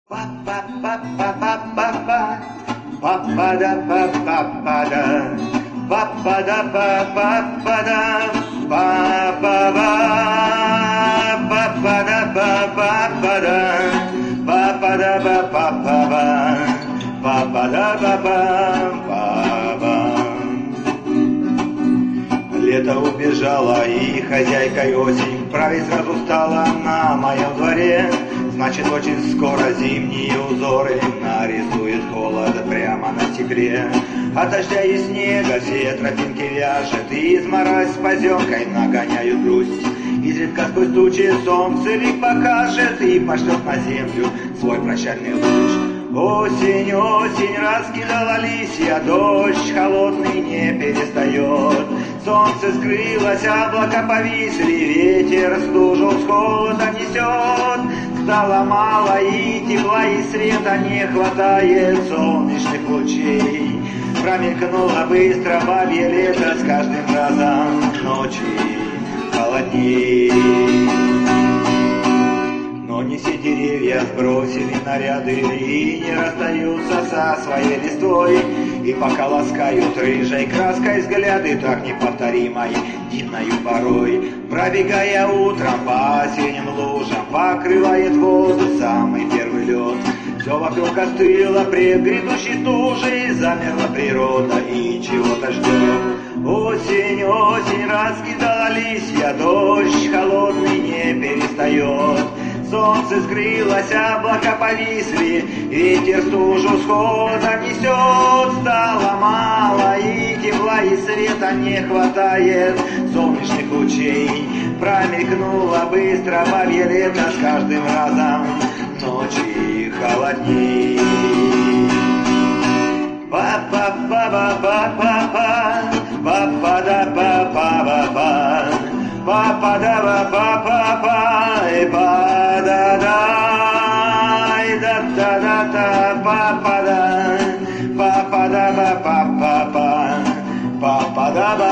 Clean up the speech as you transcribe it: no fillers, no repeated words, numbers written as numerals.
Па-па-па-па-па-па-па, па-па-да-па-па-па-да, па-па-да-па-па-па-да, па-па-ба, па-па-да-па-па-па-да, па-па-да-па-па-па-ба, па-па-да-па-па-па-ба. Лето убежало, и хозяйкой осень править сразу стала на моем дворе. Значит, очень скоро зимние узоры нарисует холод прямо на стекле. От дождя и снега все тропинки вяжет, и изморозь с поземкой нагоняют грусть. Изредка сквозь тучи солнце лик покажет и пошлет на землю свой прощальный луч. Осень, осень, раскидала листья, дождь холодный не перестает. Солнце скрылось, облака повисли, ветер стужу с холодом несет. Стало мало и тепла, и света не хватает солнечных лучей. Промелькнуло быстро бабье лето, с каждым разом ночи холодней. Но не все деревья сбросили наряды и не расстаются со своей листвой. И пока ласкают рыжей краской взгляды, так неповторимой, дивною порой, пробегая утром по осенним лужам, покрывает воздух самый первый лед. Все вокруг остыло пред грядущей стужей, замерла природа и чего-то ждет. Осень, осень, раскидала листья, дождь холодный не перестает. Солнце скрылось, облака повисли, ветер стужу с холодом несет. Стало мало и тепла, и света не хватает солнечных лучей. Промелькнуло быстро бабье лето, с каждым разом ночи холодней. Па-па-па-па-па-па, па-па-да-па-па-па-па, па-па-да-па-па-па-па, па-да-да, да-да-да-да, па-па-да, па-па-да-па-па-па-па, па-па-да-па.